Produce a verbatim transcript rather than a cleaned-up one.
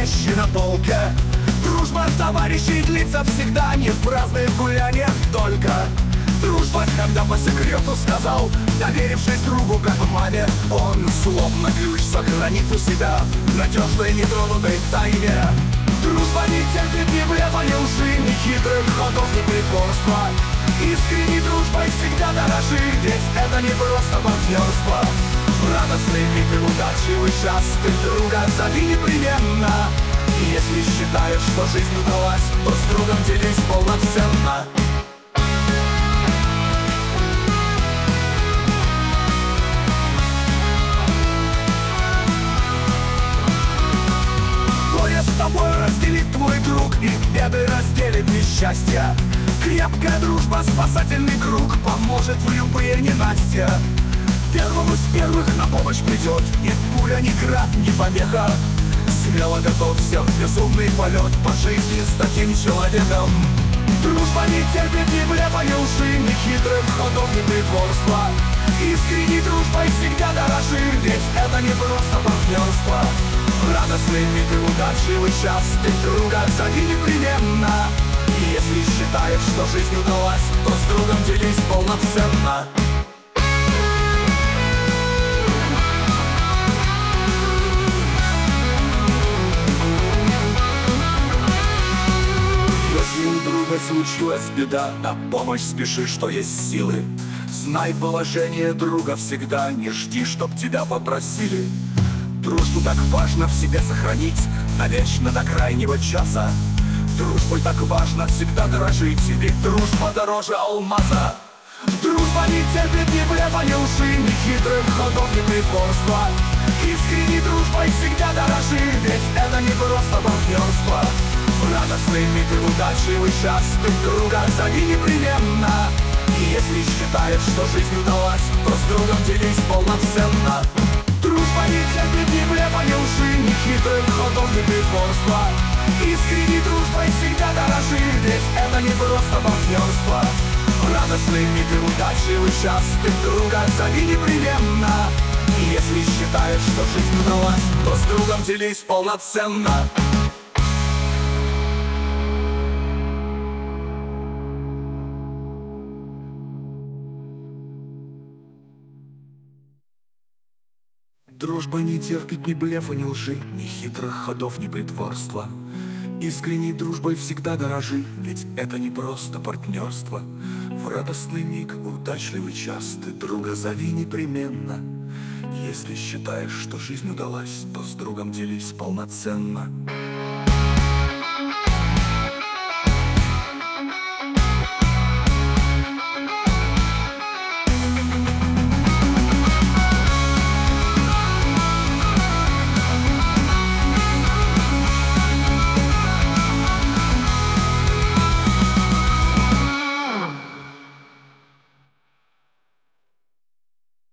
вещи на полке. Дружба товарищей длится всегда, не в праздных гуляниях только. Дружба, когда по секрету сказал, доверившись другу, как маме, он словно ключ сохранит у себя в надежной нетронутой тайне. Дружба не терпит ни блефа, ни лжи, ни хитрых ходов, ни притворства. Искренней дружбой всегда дорожи, ведь это не просто партнерство. В радостный миг и удачливый час ты друга зови непременно. И если считаешь, что жизнь удалась, то с другом делись полноценно. Горе с тобой разделит твой друг, и беды разделит несчастья. Крепкая дружба, спасательный круг, поможет в любые ненастья. Первым из первых на помощь придет ни пуля, ни град, ни помеха. Смело готовься в безумный полет по жизни с таким человеком. Дружба не терпит ни блефа, ни лжи, ни хитрых ходов, ни притворства. Искренней дружбой всегда дорожи, ведь это не просто партнерство. В радостный миг и удачливый час ты друга зови непременно. И если считаешь, что жизнь удалась, то с другом делись полноценно. Если у друга случилась беда, на помощь спеши, что есть силы. Знай положение друга всегда, не жди, чтоб тебя попросили. Дружбу так важно в себе сохранить навечно до крайнего часа. Дружбой так важно всегда дорожить, ведь дружба дороже алмаза. Дружба не терпит ни блефа, ни лжи, ни хитрых ходов, ни притворства. Искренней дружбой всегда дорожи, ведь это не просто партнерство. В радостный миг и удачливый час ты друга зови непременно. И если считаешь, что жизнь удалась, то с другом делись полноценно. Дружба не терпит ни блефа, ни лжи, ни хитрых ходов, ни притворства. Искренней дружбой всегда дорожи, ведь это не просто партнерство. В радостный миг и удачливый час ты друга зови непременно. И если считаешь, что жизнь удалась, то с другом делись полноценно. Дружба не терпит ни блефа, ни лжи, ни хитрых ходов, ни притворства. Искренней дружбой всегда дорожи, ведь это не просто партнерство. В радостный миг, удачливый час ты друга зови непременно. Если считаешь, что жизнь удалась, то с другом делись полноценно.